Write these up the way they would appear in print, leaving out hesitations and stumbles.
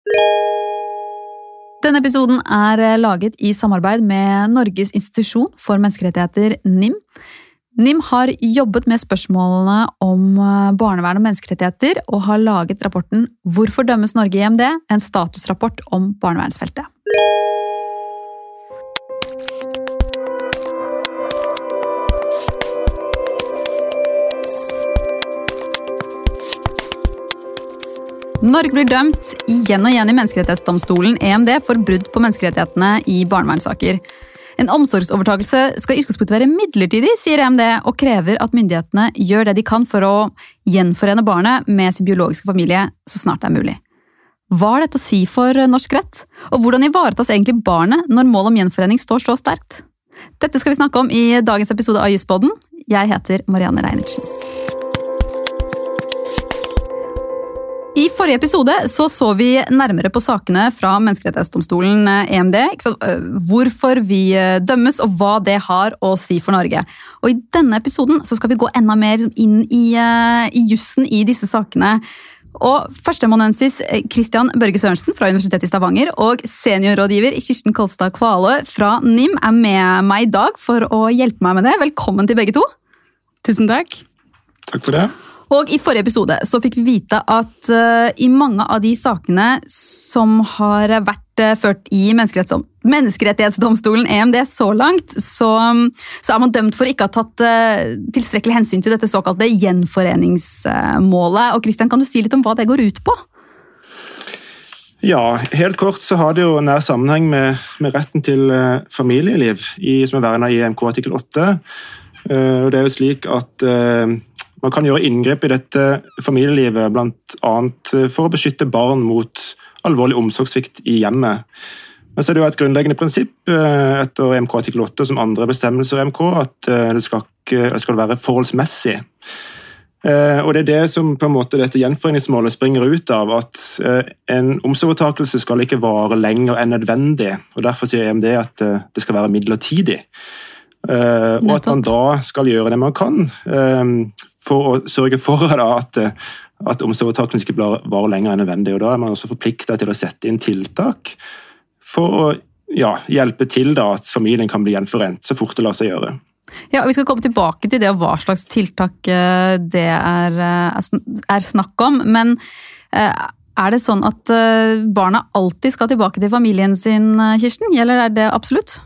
Denne episoden laget i samarbeid med Norges institusjon for menneskerettigheter, NIM. NIM har jobbet med spørsmålene om barnevern og menneskerettigheter, og har laget rapporten «Hvorfor dømmes Norge i EMD?», en statusrapport om barnevernsfeltet. Norge blir dømt igjen og igjen i menneskerettighetsdomstolen EMD for brudd på menneskerettighetene i barnevernssaker. En omsorgsovertakelse skal i utgangspunktet være midlertidig, sier EMD, og krever at myndighetene gjør det de kan for å gjenforene barnet med sin biologiske familie så snart det er mulig. Hva har dette å si for norsk rett? Og hvordan ivaretas egentlig barnet når målet om gjenforening står så sterkt? Dette skal vi snakke om i dagens episode av Juspodden. Jeg heter Marianne Reinertsen. I forrige episode så vi nærmere på sakene fra menneskerettighetsdomstolen EMD, hvorfor vi dømmes og hva det har å si for Norge. Og i denne episoden så skal vi gå enda mer inn i jussen i disse sakene. Og førsteamanuensis Christian Børge Sørensen fra Universitetet i Stavanger og seniorrådgiver Kirsten Kolstad Kvalø fra NIM med meg i dag for å hjelpe meg med det. Velkommen til begge to. Tusen takk. Takk for det. Og i forrige episode så fikk vi vite at i mange av de sakene som har vært ført i menneskerettighetsdomstolen EMD så langt, så man dømt for ikke å ha tatt tilstrekkelig hensyn til dette såkalte gjenforeningsmålet. Og Christian, kan du si litt om hva det går ut på? Ja, helt kort så har det jo nær sammenheng med retten til familieliv, som vernet i EMK artikkel 8. Og det er jo slik at man kan gjøre inngrep i dette familielivet, blant annet for å beskytte barn mot alvorlig omsorgssvikt i hjemmet. Men så er det jo et grunnleggende prinsipp etter EMK artikkel 8 som andre bestemmelser i EMK, at det skal være forholdsmessig. Og det er det som på en måte dette gjenforeningsmålet springer ut av, at en omsorgsovertakelse skal ikke vare lenger enn nødvendig, og derfor sier EMD at det skal være midlertidig. Og at man da skal gjøre det man kan for å sørge for at omsorgsovertakelsen ikke varer lenger enn nødvendig. Og da er man også forpliktet til å sette inn tiltak for å hjelpe til at familien kan bli gjenforent så fort det lar seg gjøre. Ja, vi skal komme tilbake til det og hva slags tiltak det er snakk om, men er det sånn at barna alltid skal tilbake til familien sin, Kirsten? Eller er det absolutt?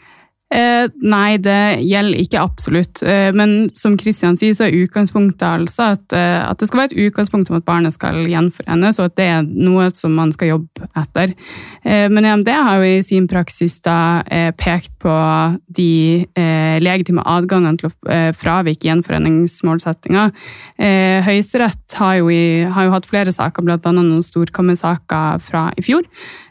Nei, det gjelder ikke absolutt, men som Christian sier så er utgangspunktet altså at det skal være et utgangspunkt om at barnet skal gjenforenes, og at det er noe som man skal jobbe etter. Men EMD har jo i sin praksis da pekt på de legitime adgangene til å fravike gjenforeningsmålsettinger. Høyesterett har jo hatt flere saker, blant annet noen storkammersaker fra i fjor,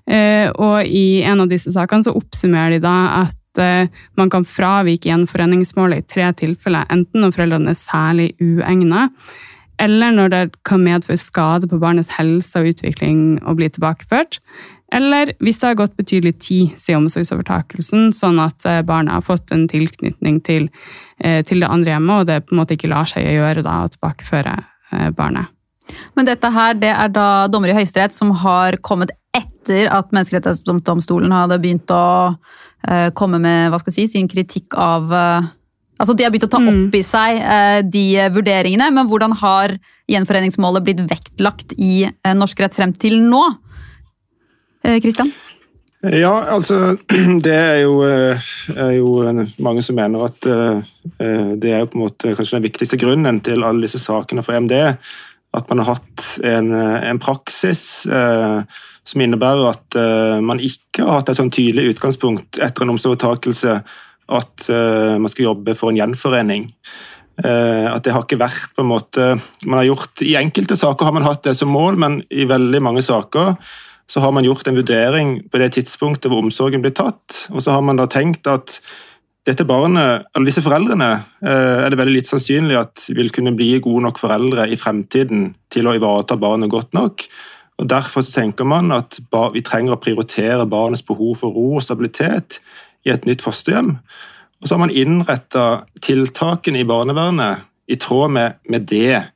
og i en av disse sakene så oppsummerer de da at man kan fravike gjenforeningsmålet i 3 tilfeller, enten når foreldrene er særlig uegnet, eller når det kan medføre skade på barnets helse og utvikling og bli tilbakeført, eller hvis det har gått betydelig tid siden omsorgsovertakelsen, sånn at barnet har fått en tilknytning til det andre hjemmet, og det på en måte ikke lar seg gjøre da, å tilbakeføre barnet. Men dette her, det er da dommer i Høyesterett som har kommet etter at menneskerettighetsdomstolen hadde begynt å komme med, sin kritikk av... Altså, de har begynt å ta opp i seg de vurderingene, men hvordan har gjenforeningsmålet blitt vektlagt i norsk rett frem til nå? Christian? Ja, altså, det er jo mange som mener at det er jo på en måte kanskje den viktigste grunnen til alle disse sakene for EMD, at man har hatt en praksis som innebærer at man ikke har hatt et sånn tydelig utgangspunkt etter en omsorgsovertakelse at man skal jobbe for en gjenforening. At det har ikke vært på en måte, man har gjort, i enkelte saker har man hatt det som mål, men i veldig mange saker så har man gjort en vurdering på det tidspunktet hvor omsorgen blir tatt, og så har man da tenkt at dette barnet, eller disse foreldrene, er det veldig litt sannsynlig at vil kunne bli gode nok foreldre i fremtiden til å ivareta barnet godt nok. Og derfor så tenker man at vi trenger å prioritere barnets behov for ro og stabilitet i et nytt fosterhjem. Og så har man innrettet tiltakene i barnevernet i tråd med det.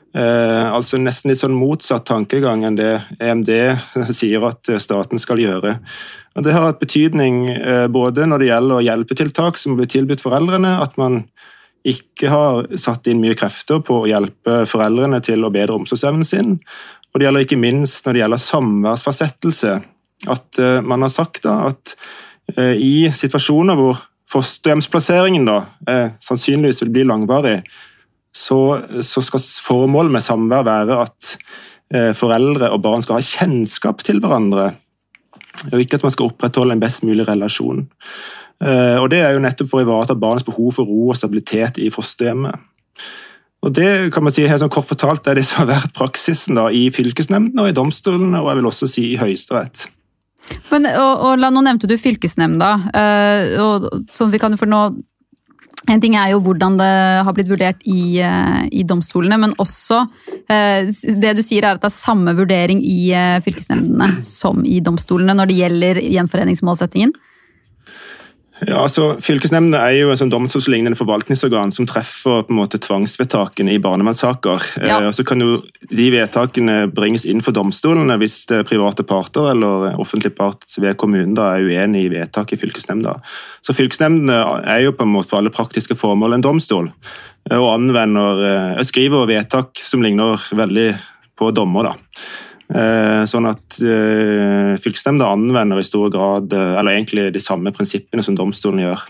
Altså nesten litt sånn motsatt tankegang enn det EMD sier at staten skal gjøre. Og det har hatt betydning både når det gjelder hjelpetiltak som blir tilbudt foreldrene, at man ikke har satt inn mye krefter på å hjelpe foreldrene til å bedre omsorgsevnen sin. Og det gjelder ikke minst når det gjelder samværsfastsettelse, at man har sagt da at i situasjoner hvor fosterhjemsplasseringen da sannsynligvis vil bli langvarig, så skal formålet med samvær være at foreldre og barn skal ha kjennskap til hverandre, og ikke at man skal opprettholde en best mulig relasjon. Og det er jo nettopp for å ivareta barnets behov for ro og stabilitet i fosterhjemmet. Og det kan man si helt sånn kort fortalt er det som har vært praksisen da, i fylkesnemndene og i domstolene, og jeg vil også si i Høyesterett. Men, og nå nevnte du fylkesnemnda, og sånn vi kan jo for nå. En ting er jo hvordan det har blitt vurdert i domstolene, men også det du sier er at det er samme vurdering i fylkesnemndene som i domstolene når det gjelder gjenforeningsmålsettingen. Ja, altså Fylkesnemndene er jo en sånn domstolslignende forvaltningsorgan som treffer på en måte tvangsvedtakene i barnevernssaker. Ja. Og så kan jo de vedtakene bringes inn for domstolene hvis det private parter eller offentlig part ved kommunen da er uenig i vedtak i fylkesnemnda. Så fylkesnemndene er jo på en måte for alle praktiske formål en domstol, og skriver vedtak som ligner veldig på dommer da. Sånn at fylkesnemnda anvender i stor grad, eller egentlig de samme prinsippene som domstolen gjør.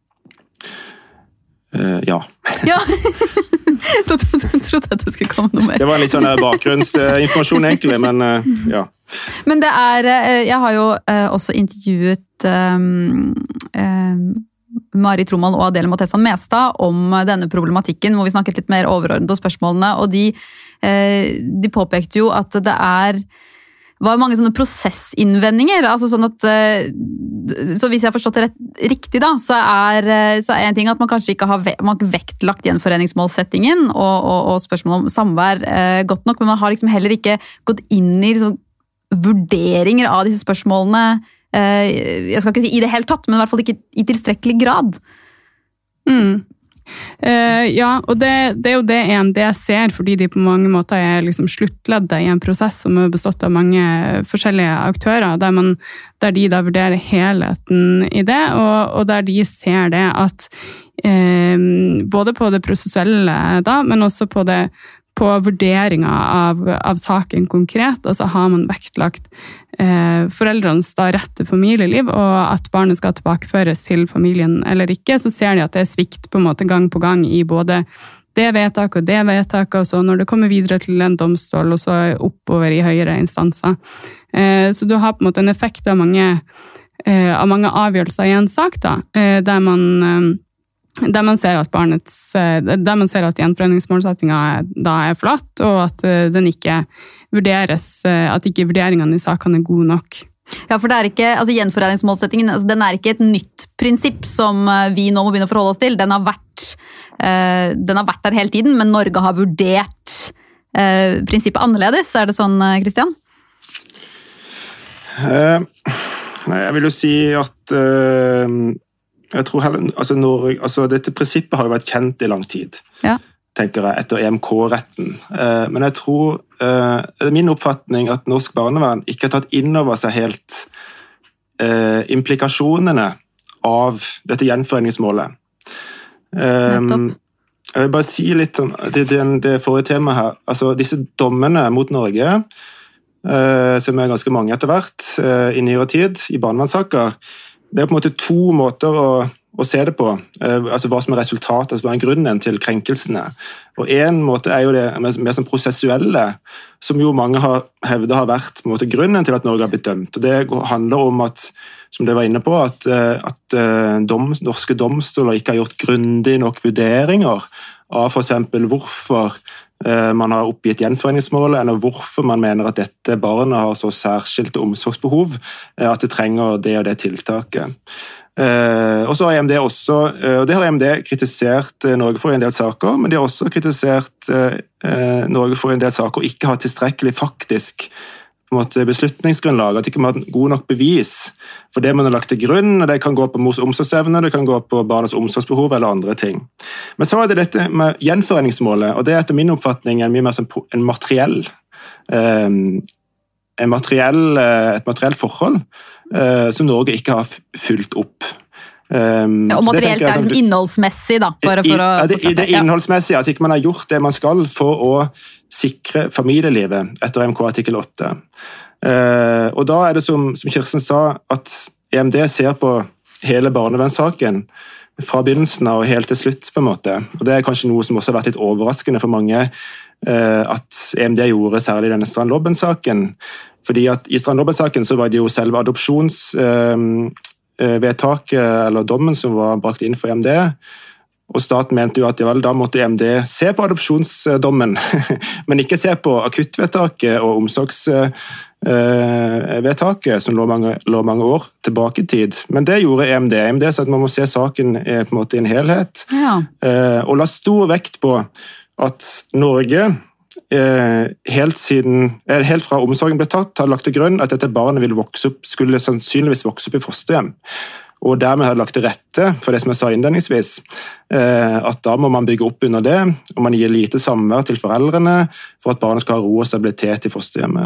Ja. Ja, da trodde jeg det skulle komme noe mer. Det var en litt sånn bakgrunnsinformasjon egentlig, men ja. Men det jeg har jo også intervjuet Mari Troman og Adele Mattessan Mestad om denne problematikken, hvor vi snakket litt mer overordnet om spørsmålene, og de påpekte jo at det var mange sånne prosessinnvendinger, altså sånn at, så hvis jeg har forstått det riktig da, så er en ting at man kanskje ikke har vektlagt gjenforeningsmålsettingen og spørsmålet om samvær godt nok, men man har liksom heller ikke gått inn i liksom, vurderinger av disse spørsmålene, jeg skal ikke si i det hele tatt, men i hvert fall ikke i tilstrekkelig grad. Ja, og det er jo det EMD ser, fordi de på mange måter er liksom sluttleddet i en prosess som er bestått av mange forskjellige aktører, der de da vurderer helheten i det, og der de ser det at både på det prosessuelle da, men også på vurderingen av saken konkret, altså har man vektlagt foreldrenes da rett til familieliv, og at barnet skal tilbakeføres til familien eller ikke, så ser de at det er svikt på en måte gang på gang i både det vedtaket og det vedtaket, og så når det kommer videre til en domstol, og så oppover i høyere instanser. Så du har på en måte en effekt av mange avgjørelser i en sak da, der man ser at gjenforeningsmålsettingen da er flatt, og at den ikke vurderes, at ikke vurderingene i sakene er gode nok. Ja, for det er ikke, altså gjenforeningsmålsettingen, altså den er ikke et nytt prinsipp som vi nå må begynne å forholde oss til. Den har vært der hele tiden, men Norge har vurdert prinsippet annerledes. Er det sånn, Kristian? Nei, jeg vil jo si at jeg tror heller, dette prinsippet har jo vært kjent i lang tid, ja. Tenker jeg, etter EMK-retten. Men jeg tror, det er min oppfatning at norsk barnevern ikke har tatt inn over seg helt implikasjonene av dette gjenforeningsmålet. Jeg vil bare si litt om det forrige temaet her. Altså, disse dommene mot Norge, som er ganske mange etter hvert i nyere tid, i barnevernssaker, det er på en måte to måter å se det på, altså hva som er resultatet, altså hva er grunnen til krenkelsene. Og en måte er jo det mer som prosessuelle, som jo mange har hevdet har vært på en måte grunnen til at Norge har blitt dømt. Og det handler om at, som det var inne på, at norske domstoler ikke har gjort grundig nok vurderinger av for eksempel hvorfor man har oppgitt gjenforeningsmålet, eller hvorfor man mener at dette barnet har så særskilte omsorgsbehov at det trenger det og det tiltaket. Og så har EMD også, og det har EMD kritisert Norge for i en del saker, men de har også kritisert Norge for i en del saker å ikke ha tilstrekkelig faktisk på en måte beslutningsgrunnlag, at ikke man har god nok bevis for det man har lagt til grunn, og det kan gå på mors omsorgsevne, det kan gå på barnets omsorgsbehov eller andre ting. Men så er det dette med gjenforeningsmålet, og det er etter min oppfatning mye mer som et materielt forhold som Norge ikke har fulgt opp. Og materielt er liksom innholdsmessig da, bare for å... Det er innholdsmessig, at ikke man har gjort det man skal for å sikre familielivet etter EMK artikkel 8. Og da er det som Kirsten sa, at EMD ser på hele barnevernssaken fra begynnelsen av og helt til slutt på en måte. Og det er kanskje noe som også har vært litt overraskende for mange, at EMD gjorde særlig denne Strand-Lobben-saken. Fordi at i Strand-Lobben-saken så var det jo selve adopsjonsvedtaket eller dommen som var brakt inn for EMD, og staten mente jo at da måtte EMD se på adopsjonsdommen, men ikke se på akuttvedtaket og omsorgsvedtaket som lå mange år tilbake i tid. Men det gjorde EMD. EMD sa at man må se saken på en måte i en helhet, og la stor vekt på at Norge helt fra omsorgen ble tatt, har lagt til grunn at dette barnet skulle sannsynligvis vokse opp i fosterhjem. Og dermed har lagt til rette for det som jeg sa innledningsvis, at da må man bygge opp under det, og man gir lite samvær til foreldrene for at barnet skal ha ro og stabilitet i fosterhjemmet.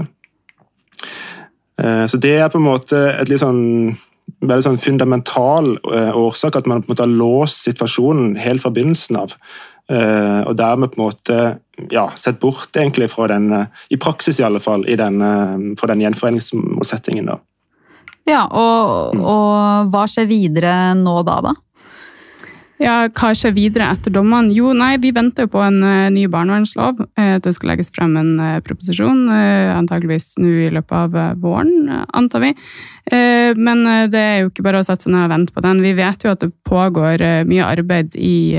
Så det er på en måte et litt veldig sånn fundamental årsak at man på en måte har låst situasjonen helt fra begynnelsen av, og dermed på en måte sett bort egentlig fra den, i praksis i alle fall, fra den gjenforeningsmålsettingen da. Ja, og hva skjer videre nå da? Ja, hva skjer videre etter dommene? Jo, vi venter jo på en ny barnevernslov. Det skal legges frem en proposisjon, antageligvis nå i løpet av våren, antar vi. Men det er jo ikke bare å sette seg ned og vente på den. Vi vet jo at det pågår mye arbeid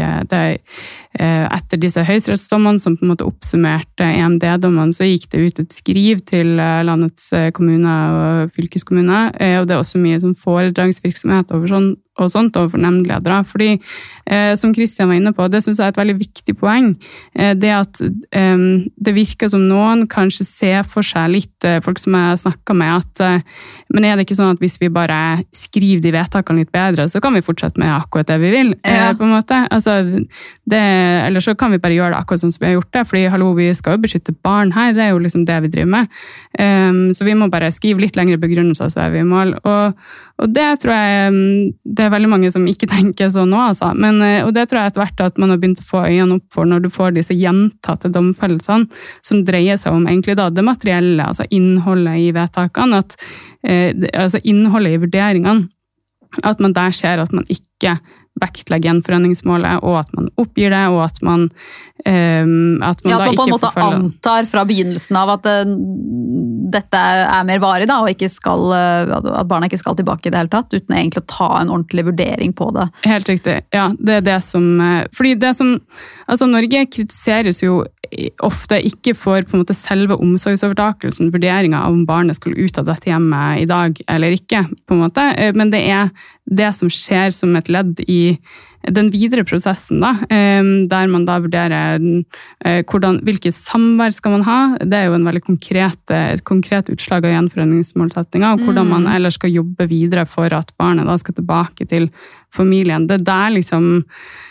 etter disse høyesterettsdommene som på en måte oppsummerte EMD-dommene, så gikk det ut et skriv til landets kommuner og fylkeskommune, og det er også mye sånn foredragsvirksomhet overfor nemndledere, fordi som Kristian var inne på, det synes jeg er et veldig viktig poeng, det at det virker som noen kanskje ser for seg litt, folk som jeg snakket med, at men er det ikke sånn at hvis vi bare skriver de vedtakene litt bedre, så kan vi fortsette med akkurat det vi vil, på en måte. Altså, eller så kan vi bare gjøre det akkurat sånn som vi har gjort det, fordi hallo, vi skal jo beskytte barn her, det er jo liksom det vi driver med. Så vi må bare skrive litt lengre begrunnelser, så er vi i mål. Og det tror jeg det er veldig mange som ikke tenker sånn nå, altså. Og det tror jeg etter hvert at man har begynt å få øynene opp for når du får disse gjentatte domfellelsene som dreier seg om egentlig da det materielle, altså innholdet i vedtakene, altså innholdet i vurderingene, at man der ser at man ikke vektlegger gjenforeningsmålet, og at man oppgir det, og at man da ikke på en måte antar fra begynnelsen av at dette er mer varig, da, og at barna ikke skal tilbake i det hele tatt, uten egentlig å ta en ordentlig vurdering på det. Helt riktig, ja. Det er det som... Fordi det som... Altså, Norge kritiseres jo ofte ikke for på en måte selve omsorgsovertakelsen, vurderingen av om barnet skal ut av dette hjemmet i dag eller ikke, på en måte. Men det er det som skjer som et ledd i den videre prosessen, da, der man da vurderer hvilke samvær skal man ha. Det er jo en veldig et konkret utslag av gjenforeningsmålsetninger, og hvordan man ellers skal jobbe videre for at barnet da skal tilbake til familien. Det der liksom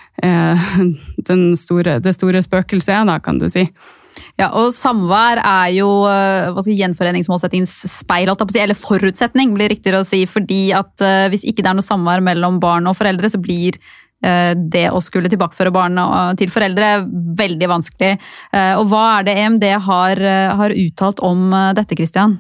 det store spøkelset er da, kan du si. Ja, og samvær er jo gjenforeningsmålsettingens speil, eller forutsetning, blir riktigere å si, fordi at hvis ikke det er noe samvær mellom barn og foreldre, så blir det å skulle tilbakeføre barn til foreldre veldig vanskelig. Og hva er det EMD har uttalt om dette, Kristian?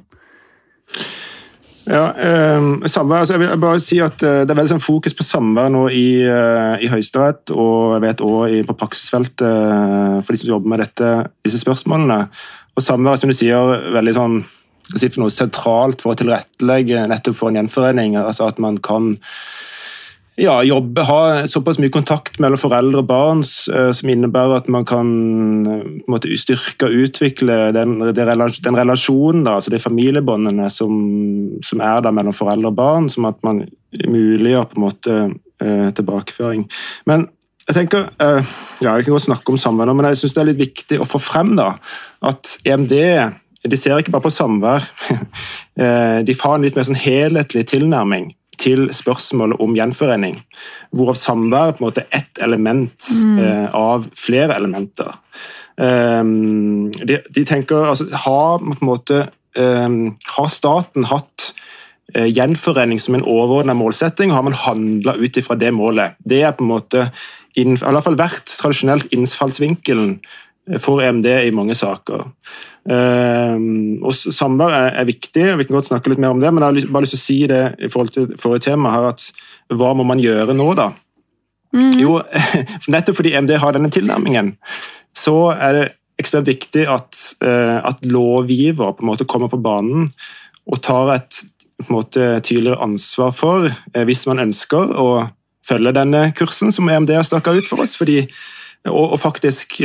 Ja, samvær, altså jeg vil bare si at det er veldig sånn fokus på samvær nå i Høyesterett, og jeg vet også på praksisfeltet for de som jobber med disse spørsmålene. Og samvær, som du sier, veldig sånn, skal si for noe sentralt for å tilrettelegge nettopp for en gjenforening, altså at man kan jobbe, ha såpass mye kontakt mellom foreldre og barn som innebærer at man kan på en måte styrke og utvikle den relasjonen, da, altså de familiebåndene som er der mellom foreldre og barn, som at man muliggjør på en måte tilbakeføring. Men jeg tenker, jeg kan godt snakke om samvær nå, men jeg synes det er litt viktig å få frem da, at EMD de ser ikke bare på samvær, de har en litt mer sånn helhetlig tilnærming til spørsmålet om gjenforening, hvorav samvær på en måte er ett element av flere elementer. De tenker, altså, har staten hatt gjenforening som en overordnet målsetting, har man handlet ut ifra det målet. Det er på en måte, i hvert fall vært tradisjonelt innfallsvinkelen for EMD i mange saker. Og samvær er viktig, vi kan godt snakke litt mer om det, men jeg har bare lyst til å si det i forhold til forrige tema her, at hva må man gjøre nå da? Jo, nettopp fordi EMD har denne tilnærmingen, så er det ekstremt viktig at lovgiver på en måte kommer på banen og tar et på en måte tydeligere ansvar for, hvis man ønsker å følge denne kursen som EMD har stakket ut for oss, og faktisk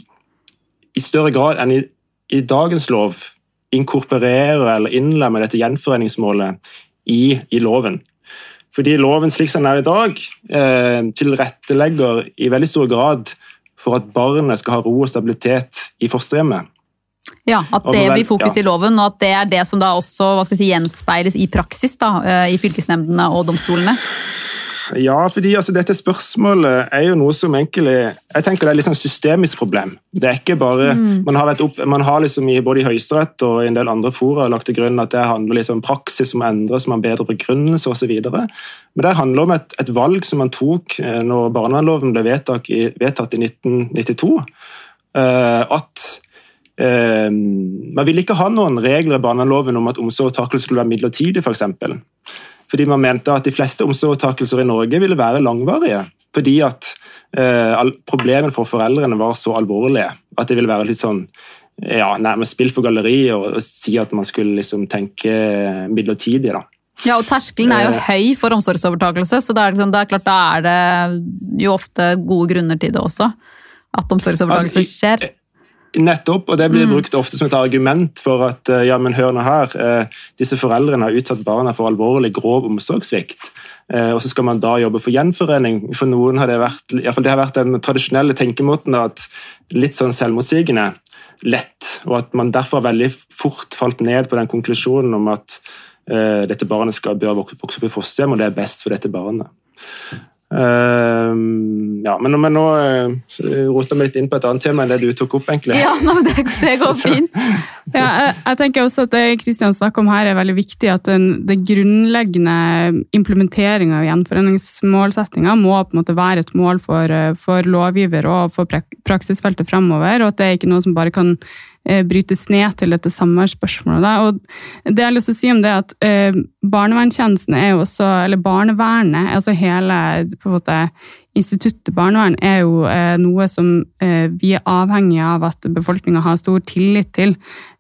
i større grad enn i dagens lov inkorporere eller innlemme dette gjenforeningsmålet i loven. Fordi loven slik som den er i dag tilrettelegger i veldig stor grad for at barnet skal ha ro og stabilitet i fosterhjemmet. Ja, at det blir fokus i loven, og at det er det som da også gjenspeiles i praksis da, i fylkesnemndene og domstolene. Ja, fordi altså, dette spørsmålet er jo noe som egentlig, jeg tenker det er litt sånn systemisk problem. Det er ikke bare, man har liksom både i Høyesterett og i en del andre fora lagt til grunn at det handler litt om praksis som endres, som har bedre begrunnelse og så videre. Men det handler om et valg som man tok når barnevernloven ble vedtatt i 1992, at man ville ikke ha noen regler i barnevernloven om at omsorgsovertakelse skulle være midlertidig, for eksempel. Fordi man mente at de fleste omsorgsovertakelser i Norge ville være langvarige, fordi at problemene for foreldrene var så alvorlige, at det ville være litt sånn, nærmest spill for galleri og si at man skulle liksom tenke midlertidig da. Ja, og terskelen er jo høy for omsorgsovertakelse, så det er, liksom, det er klart, da er det jo ofte gode grunner til det også, at omsorgsovertakelse skjer. Nettopp, og det blir brukt ofte som et argument for at, ja, men hør nå her, disse foreldrene har utsatt barna for alvorlig grov omsorgssvikt, og så skal man da jobbe for gjenforening. For noen har det vært, i hvert fall det har vært den tradisjonelle tenkemåten at litt sånn selvmotsigende lett, og at man derfor veldig fort falt ned på den konklusjonen om at dette barnet bør vokse opp i fosterhjem, og det er best for dette barnet. Ja, men nå roter vi litt inn på et annet tema enn det du tok opp egentlig. Ja, det går fint. Ja, jeg tenker også at det Kristian snakker om her er veldig viktig, at det grunnleggende implementeringen av gjenforeningsmålsetninger må på en måte være et mål for lovgiver og for praksisfeltet fremover, og at det er ikke noe som bare kan brytes ned til dette samværsspørsmålet. Og det jeg har lyst til å si om det, at barnevernstjenesten er jo også, eller barnevernet, altså hele på en måte instituttet barnevern er jo noe som vi er avhengig av at befolkningen har stor tillit til.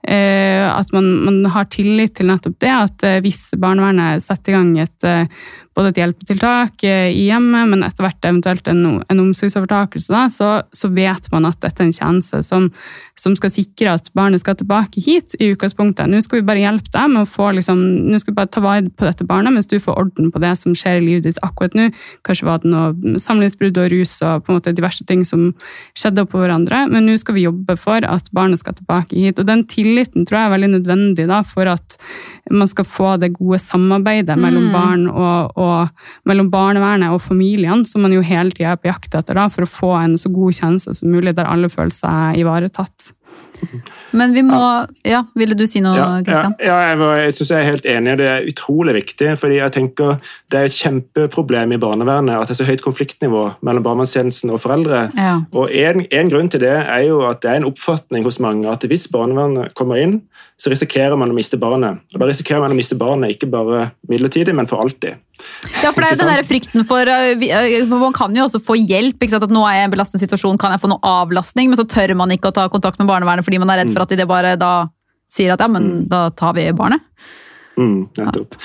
At man har tillit til nettopp det, at hvis barnevernet setter i gang både et hjelpetiltak i hjemmet, men etter hvert eventuelt en omsorgsovertakelse, da, så vet man at dette er en tjeneste som skal sikre at barnet skal tilbake hit i utgangspunktet. Nå skal vi bare hjelpe deg med å få nå skal vi bare ta vare på dette barnet, mens du får orden på det som skjer i livet ditt akkurat nå. Kanskje var det noe samlivsbrudd og rus og på en måte diverse ting som skjedde oppå hverandre, men nå skal vi jobbe for at barnet skal tilbake hit. Og den tilliten tror jeg er veldig nødvendig da, for at man skal få det gode samarbeidet mellom barn og mellom barnevernet og familiene, som man jo hele tiden er på jakt etter da, for å få en så god tjeneste som mulig, der alle føler seg ivaretatt. Men vi må... Ja, ville du si noe, Kristian? Ja, jeg synes jeg er helt enig. Det er utrolig viktig, fordi jeg tenker det er et kjempeproblem i barnevernet at det er så høyt konfliktnivå mellom barnevernstjenesten og foreldre. Ja. Og en grunn til det er jo at det er en oppfatning hos mange at hvis barnevernet kommer inn, så risikerer man å miste barnet. Og da risikerer man å miste barnet ikke bare midlertidig, men for alltid. Ja, for det er jo den der frykten for man kan jo også få hjelp, ikke sant? At nå er jeg i en belastende situasjon, kan jeg få noe avlastning, men så tør man ikke å ta kontakt med barnevernet fordi man er redd for at de bare da sier at ja, men da tar vi barnet. Nettopp.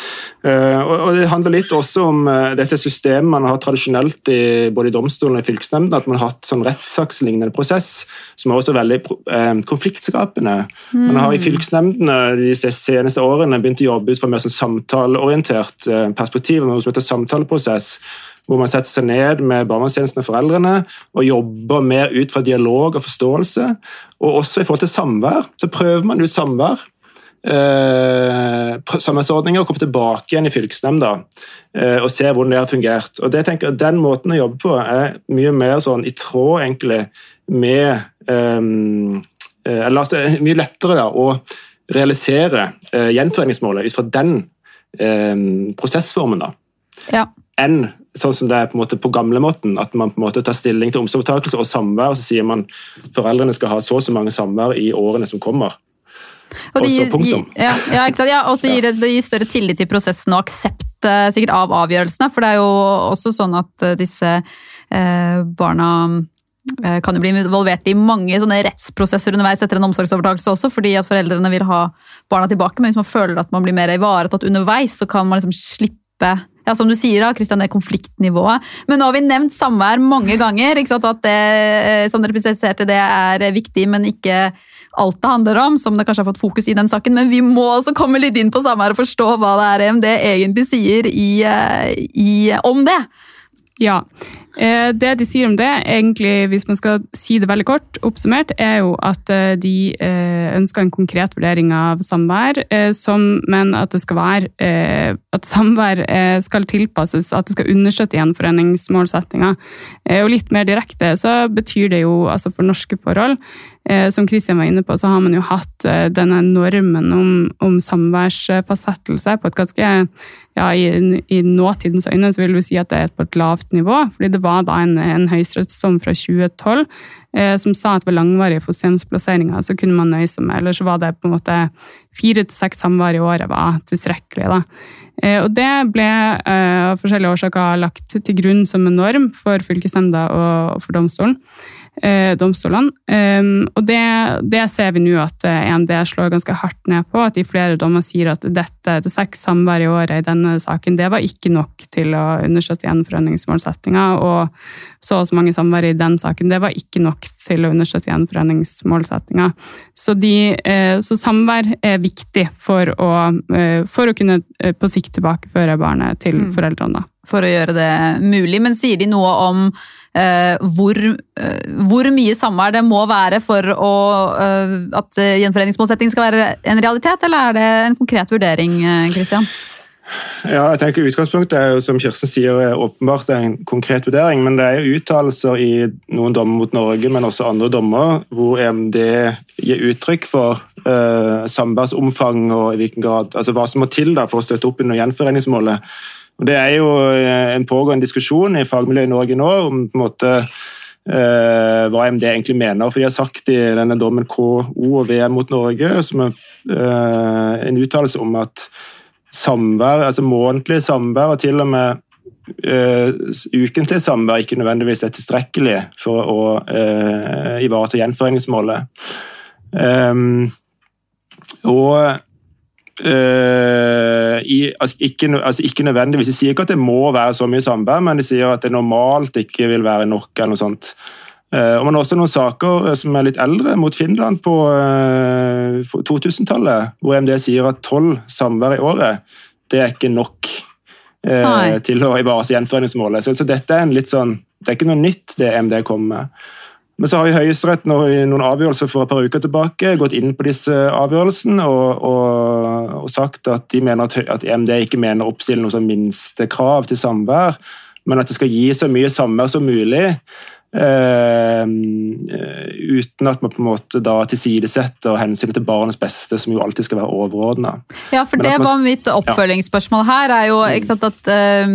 Og det handler litt også om dette systemet man har tradisjonelt både i domstolen og i fylkesnemnden, at man har hatt sånn rettssakslignende prosess som er også veldig konfliktskapende. Man har i fylkesnemndene de seneste årene begynt å jobbe ut fra mer sånn samtaleorientert perspektiv, noe som heter samtaleprosess, hvor man setter seg ned med barnevernstjenesten og foreldrene og jobber mer ut fra dialog og forståelse. Og også i forhold til samvær, så prøver man ut samvær, samværsordninger, og kommer tilbake igjen i fylkesnemnda og ser hvordan det har fungert. Og det tenker jeg, den måten å jobbe på er mye mer sånn i tråd egentlig med, mye lettere da, å realisere gjenforeningsmålet ut fra den prosessformen da. Ja. Enn sånn som det er på en måte på gamle måten, at man på en måte tar stilling til omsorgsovertakelse og samvær, og så sier man foreldrene skal ha så mange samvær i årene som kommer. Og så punktum. Ja, ikke sant? Ja, og så gir det gir større tillit til prosessen og aksept sikkert av avgjørelsene, for det er jo også sånn at disse barna kan jo bli involvert i mange sånne rettsprosesser underveis etter en omsorgsovertakelse også, fordi at foreldrene vil ha barna tilbake, men hvis man føler at man blir mer ivaretatt underveis, så kan man liksom slippe, ja, som du sier da, Kristian, det konfliktnivået. Men nå har vi nevnt samvær mange ganger, ikke sant, at det, som dere presiserte, det er viktig, men ikke alt det handler om, som det kanskje har fått fokus i den saken, men vi må også komme litt inn på samvær og forstå hva det er EMD egentlig sier om det. Ja, det de sier om det, egentlig, hvis man skal si det veldig kort, oppsummert, er jo at de ønsker en konkret vurdering av samvær, men at det skal være, at samvær skal tilpasses, at det skal understøtte gjenforeningsmålsetninger. Og litt mer direkte, så betyr det jo, altså for norske forhold, som Kristian var inne på, så har man jo hatt denne normen om samværsfastsettelse på et ganske, ja, i nåtidens øyne så vil vi si at det er på et lavt nivå, fordi det var da en høyesterettsdom fra 2012 som sa at ved langvarige fosterhjemsplasseringer så kunne man nøye seg med, eller så var det på en måte 4 til 6 samvær i året var tilstrekkelig da. Og det ble av forskjellige årsaker lagt til grunn som en norm for fylkesnemnda og for domstolene. Og det ser vi nå at EMD slår ganske hardt ned på, at de flere dommer sier at dette, det 6 samvær i året i denne saken, det var ikke nok til å understøtte gjenforeningsmålsetninger, og så mange samvær i den saken, det var ikke nok til å understøtte gjenforeningsmålsetninger. Så samvær er viktig for å kunne på sikt tilbakeføre barnet til foreldrene. For å gjøre det mulig, men sier de noe om hvor mye samvær det må være for at gjenforeningsmålsetting skal være en realitet, eller er det en konkret vurdering, Kristian? Ja, jeg tenker utgangspunktet er jo, som Kirsten sier, åpenbart en konkret vurdering, men det er jo uttalelser i noen dommer mot Norge, men også andre dommer, hvor EMD gir uttrykk for samværsomfang og i hvilken grad, altså hva som må til da, for å støtte opp under gjenforeningsmålet. Og det er jo en pågående diskusjon i fagmiljøet i Norge nå om på en måte hva EMD egentlig mener, for de har sagt i denne dommen KO og VM mot Norge, som er en uttalelse om at samvær, altså månedlig samvær og til og med ukentlig samvær ikke nødvendigvis er tilstrekkelig for å ivareta gjenforeningsmålet. Ikke nødvendigvis, de sier ikke at det må være så mye samvær, men de sier at det normalt ikke vil være nok eller noe sånt. Og man har også noen saker som er litt eldre mot Finland på 2000-tallet, hvor EMD sier at 12 samvær i året, det er ikke nok til å ivareta gjenforeningsmålet. Så dette er en litt sånn, det er ikke noe nytt det EMD kommer med. Men så har jo Høyesterett i noen avgjørelser for et par uker tilbake gått inn på disse avgjørelsene og sagt at de mener at EMD ikke mener å oppstille noe som minste krav til samvær, men at det skal gi så mye samvær som mulig, uten at man på en måte da tilsidesetter hensynet til barnets beste, som jo alltid skal være overordnet. Ja, for det var mitt oppfølgingsspørsmål her, er jo ikke sant at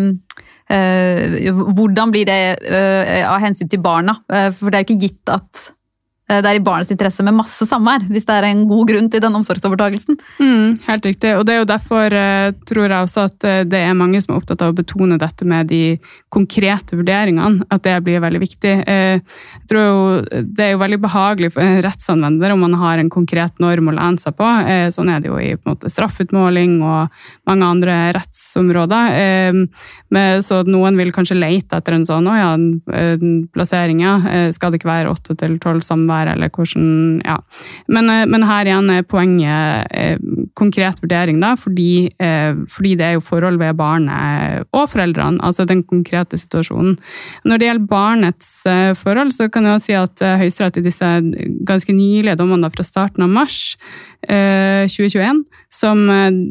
hvordan blir det av hensyn til barna? For det er jo ikke gitt at det er i barnets interesse med masse samvær, hvis det er en god grunn til den omsorgsovertagelsen. Helt riktig, og det er jo derfor tror jeg også at det er mange som er opptatt av å betone dette med de konkrete vurderingene, at det blir veldig viktig. Jeg tror jo det er jo veldig behagelig for en rettsanvender om man har en konkret norm å lene seg på. Sånn er det jo i på en måte straffutmåling og mange andre rettsområder. Så noen vil kanskje lete etter en sånn, en plassering, skal det ikke være 8 til 12 samvær være, eller hvordan, ja. Men her igjen poenget konkret vurdering da, fordi det jo forhold ved barnet og foreldrene, altså den konkrete situasjonen. Når det gjelder barnets forhold, så kan jeg også si at Høyesterett i disse ganske nylige dommene fra starten av mars 2021, som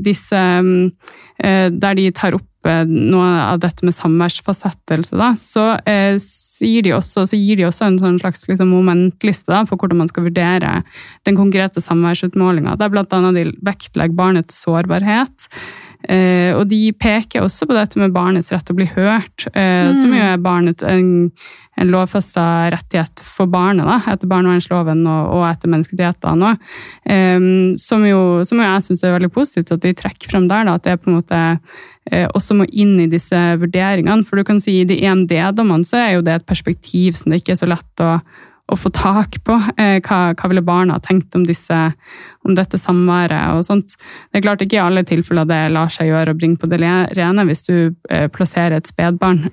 der de tar opp noe av dette med samværsfastsettelse, da, så gir de også en sånn slags liksom, momentliste da, for hvordan man skal vurdere den konkrete samværsutmålingen. Det blant annet de vektlegger barnets sårbarhet, og de peker også på dette med barnets rett til å bli hørt, som jo barnet en lovfestet rettighet for barnet da, etter barnevernsloven og etter menneskerettighetene, som jeg synes veldig positivt at de trekker frem der, da, at det på en måte også må inn i disse vurderingene, for du kan si i de EMD-dommene så jo det et perspektiv som det ikke så lett å få tak på. Hva ville barna ha tenkt om dette samværet og sånt. Det klart ikke i alle tilfeller det lar seg gjøre å bringe på det rene hvis du plasserer et spedbarn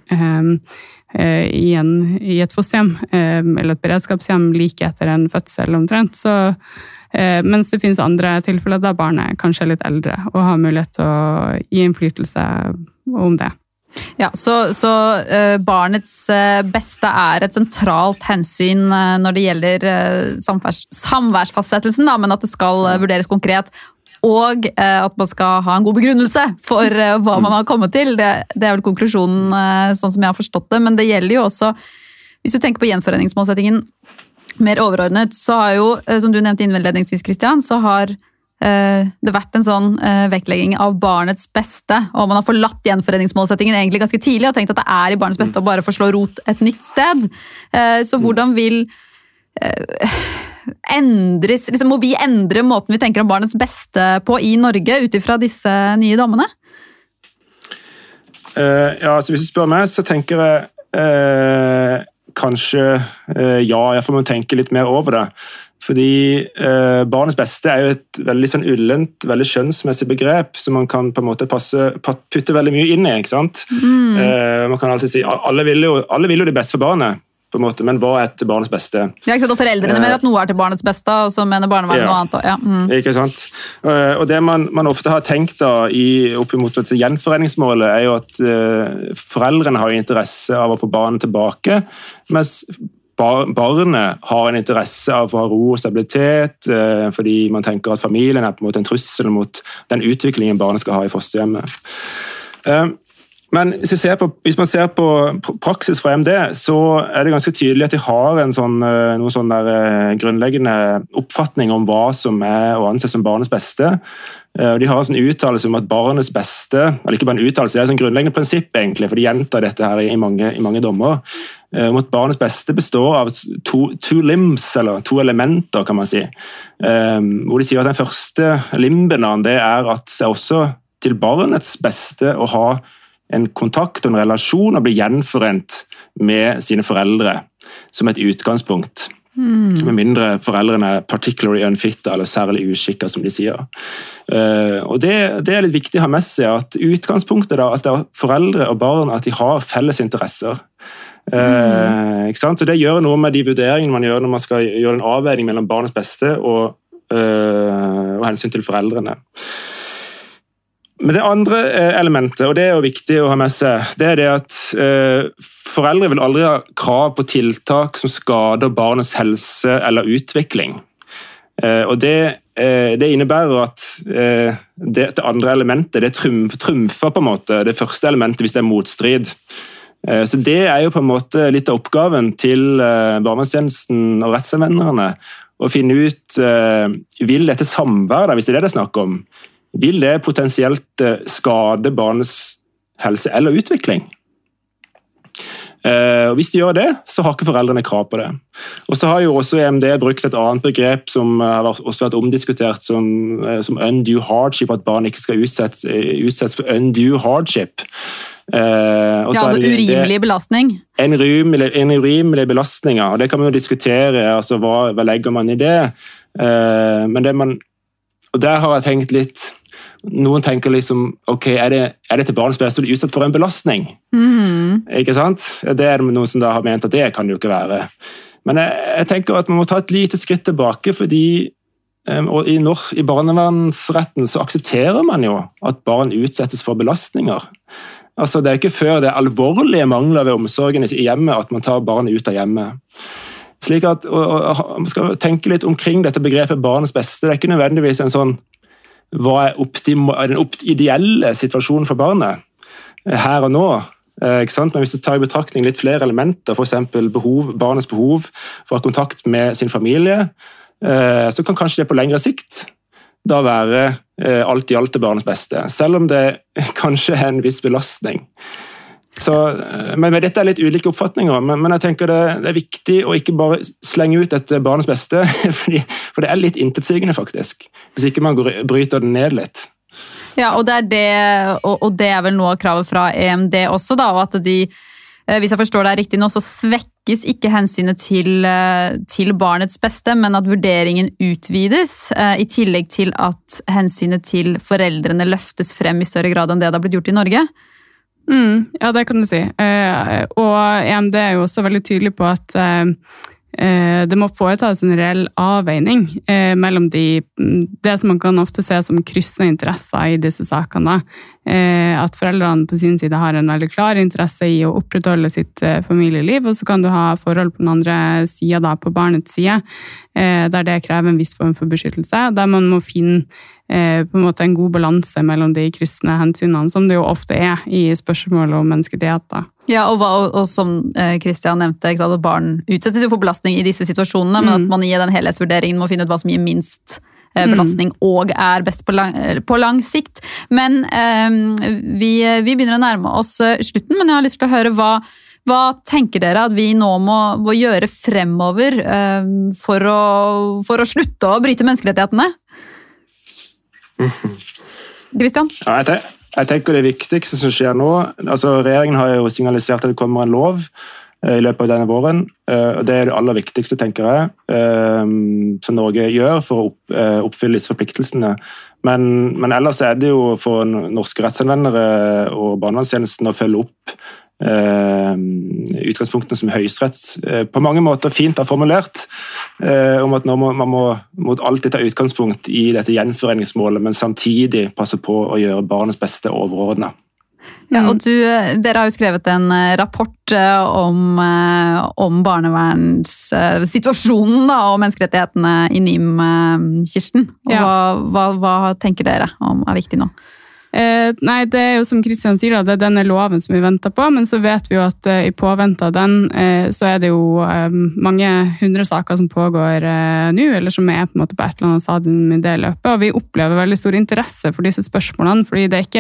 i et fosterhjem eller et beredskapshjem like etter en fødsel omtrent, så mens det finnes andre tilfeller der barnet kanskje litt eldre og har mulighet til å gi innflytelse om det. Ja, så barnets beste et sentralt hensyn når det gjelder samværsfastsettelsen, da, men at det skal vurderes konkret, og at man skal ha en god begrunnelse for hva man har kommet til. Det vel konklusjonen, sånn som jeg har forstått det, men det gjelder jo også, hvis du tenker på gjenforeningsmålsettingen mer overordnet, så har jo, som du nevnte innledningsvis, Kristian, så har det vært en sånn vektlegging av barnets beste, og man har forlatt gjenforeningsmålsettingen egentlig ganske tidlig og tenkt at det i barnets beste å bare få slå rot et nytt sted. Så hvordan vil endres, liksom, må vi endre måten vi tenker om barnets beste på i Norge ut ifra disse nye dommene? Ja, så hvis du spør meg, så tenker jeg kanskje ja, jeg får tenke litt mer over det. Fordi barnets beste jo et veldig sånn ullent, veldig skjønnsmessig begrep som man kan på en måte putte veldig mye inn i, ikke sant? Man kan alltid si, alle vil jo det beste for barnet, på en måte, men hva til barnets beste? Ja, ikke sant, og foreldrene mener at noe til barnets beste, og så mener barnevernet noe annet. Ja. Ikke sant? Og det man ofte har tenkt da, opp mot gjenforeningsmålet, jo at foreldrene har interesse av å få barnet tilbake, mens barnet har en interesse av å ha ro og stabilitet, fordi man tenker at familien på en måte en trussel mot den utviklingen barnet skal ha i fosterhjemmet. Men hvis man ser på praksis fra EMD, så det ganske tydelig at de har noen sånn grunnleggende oppfatning om hva som å anse som barnets beste. De har en sånn uttalelse om at barnets beste, eller ikke bare en uttalelse, det et sånn grunnleggende prinsipp egentlig, for de gjentar dette her i mange dommer, om at barnets beste består av two limbs, eller to elementer, kan man si. Hvor de sier at den første limben, det at det også til barnets beste å ha en kontakt og en relasjon og bli gjenforent med sine foreldre som et utgangspunkt. Med mindre foreldrene particularly unfit eller særlig uskikket, som de sier. Og det litt viktig å ha med seg at utgangspunktet da, at det foreldre og barn at de har felles interesser. Ikke sant? Så det gjør noe med de vurderingene man gjør når man skal gjøre en avveining mellom barnets beste og hensyn til foreldrene. Men det andre elementet, og det jo viktig å ha med seg, det det at foreldre vil aldri ha krav på tiltak som skader barnets helse eller utvikling. Og det innebærer at det andre elementet, det trumfer på en måte det første elementet hvis det motstrid. Så det jo på en måte litt av oppgaven til barnevernstjenesten og rettsanvenderne å finne ut, vil dette samvær, hvis det det snakk om, vil det potensielt skade barnets helse eller utvikling? Hvis de gjør det, så har ikke foreldrene krav på det. Og så har jo også EMD brukt et annet begrep som har også vært omdiskutert som undue hardship, at barn ikke skal utsettes for undue hardship. Altså urimelig belastning? En urimelig belastning, og det kan man jo diskutere, altså hva legger man i det? Og der har jeg tenkt litt, noen tenker liksom, ok, det til barnets beste å bli utsatt for en belastning? Ikke sant? Det noen som da har ment at det kan det jo ikke være. Men jeg tenker at man må ta et lite skritt tilbake, fordi og i barnevernsretten så aksepterer man jo at barn utsettes for belastninger. Altså, det ikke før det alvorlige mangler ved omsorgen i hjemmet at man tar barnet ut av hjemmet. Slik at man skal tenke litt omkring dette begrepet barnets beste. Det ikke nødvendigvis en sånn hva den ideelle situasjonen for barnet her og nå. Ikke sant? Men hvis det tar i betraktning litt flere elementer, for eksempel barnets behov for å ha kontakt med sin familie, så kan kanskje det på lengre sikt da være alt i alt til barnets beste, selv om det kanskje er en viss belastning. Men dette er litt ulike oppfatninger, men jeg tenker det er viktig å ikke bare slenge ut dette barnets beste, for det er litt intetsigende faktisk, hvis ikke man bryter den ned litt. Ja, og det er vel noe av kravet fra EMD også, da, og at hvis jeg forstår deg riktig nå, så svekkes ikke hensynet til barnets beste, men at vurderingen utvides, i tillegg til at hensynet til foreldrene løftes frem i større grad enn det har blitt gjort i Norge. Ja, det kan du si. Og EMD er jo også veldig tydelig på at det må foretas en reell avveining mellom det som man kan ofte se som kryssende interesser i disse sakene. At foreldrene på sin side har en veldig klar interesse i å opprettholde sitt familieliv, og så kan du ha forhold på den andre siden da, på barnets side, der det krever en viss form for beskyttelse, der man må finne på en måte en god balanse mellom de kryssende hensynene, som det jo ofte er i spørsmål om menneskerettigheter. Ja, og som Kristian nevnte, ikke sant, at barn utsettes jo for belastning i disse situasjonene, men at man i den helhetsvurderingen må finne ut hva som gir minst belastning og er best på lang sikt. Men vi begynner å nærme oss slutten, men jeg har lyst til å høre hva tenker dere at vi nå må gjøre fremover for å slutte å bryte menneskerettighetene? Kristian? Ja, jeg tenker det viktigste som skjer nå, altså regjeringen har jo signalisert at det kommer en lov i løpet av denne våren, og det er det aller viktigste, tenker jeg, som Norge gjør for å oppfylle disse forpliktelsene. Men ellers er det jo for norske rettsanvendere og barnevernstjenesten å følge opp utgangspunktene som Høyesterett på mange måter fint har formulert, om at man må alltid ta utgangspunkt i dette gjenforeningsmålet, men samtidig passe på å gjøre barnets beste overordnet. Ja, og dere har jo skrevet en rapport om barnevernssituasjonen og menneskerettighetene i NIM, Kirsten. Og hva tenker dere om er viktig nå? Nei, det er jo som Kristian sier da, det er denne loven som vi venter på, men så vet vi jo at i påvente av den så er det jo mange 100 saker som pågår nå, eller som er på en måte på et eller annet stadium i det løpet, og vi opplever veldig stor interesse for disse spørsmålene, fordi det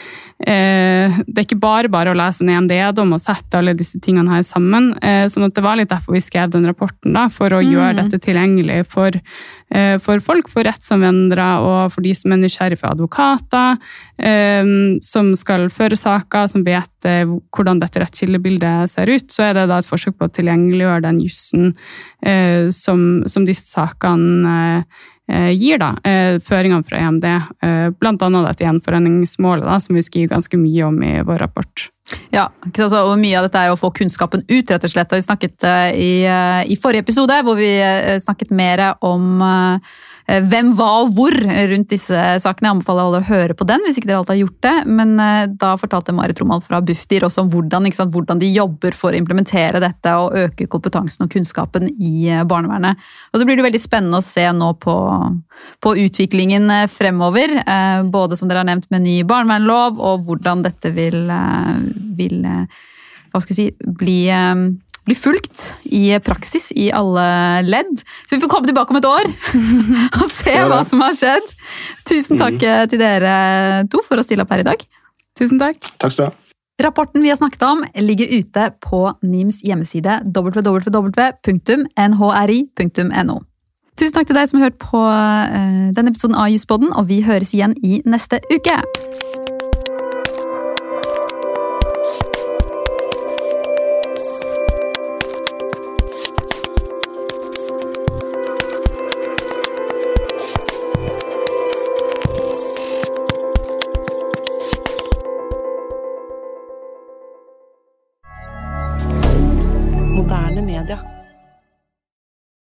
er ikke bare å lese en EMD-dom og sette alle disse tingene her sammen, sånn at det var litt derfor vi skrev den rapporten da, for å gjøre dette tilgjengelig for folk, for rettsanvendere og for de som er nysgjerrige for advokater, som skal føre saker, som vet hvordan dette rettskildebildet ser ut, så er det da et forsøk på å tilgjengeliggjøre den jussen som disse sakene gir da, føringene fra EMD, blant annet dette gjenforeningsmålet da, som vi skriver ganske mye om i vår rapport. Ja, og mye av dette er å få kunnskapen ut, rett og slett. Og vi snakket i forrige episode, hvor vi snakket mer om hvem, hva og hvor rundt disse sakene. Jeg anbefaler alle å høre på den, hvis ikke dere alltid har gjort det. Men da fortalte Marit Romal fra Bufdir også om hvordan de jobber for å implementere dette og øke kompetansen og kunnskapen i barnevernet. Og så blir det veldig spennende å se nå på utviklingen fremover, både som dere har nevnt med ny barnevernlov, og hvordan dette vil hva skal jeg si, bli fulgt i praksis i alle ledd. Så vi får komme tilbake om et år og se hva som har skjedd. Tusen takk til dere to for å stille opp her i dag. Tusen takk. Takk skal du ha. Rapporten vi har snakket om ligger ute på NIMs hjemmeside www.nhri.no. Tusen takk til deg som har hørt på denne episoden av Juspodden, og vi høres igjen i neste uke. Moderne media.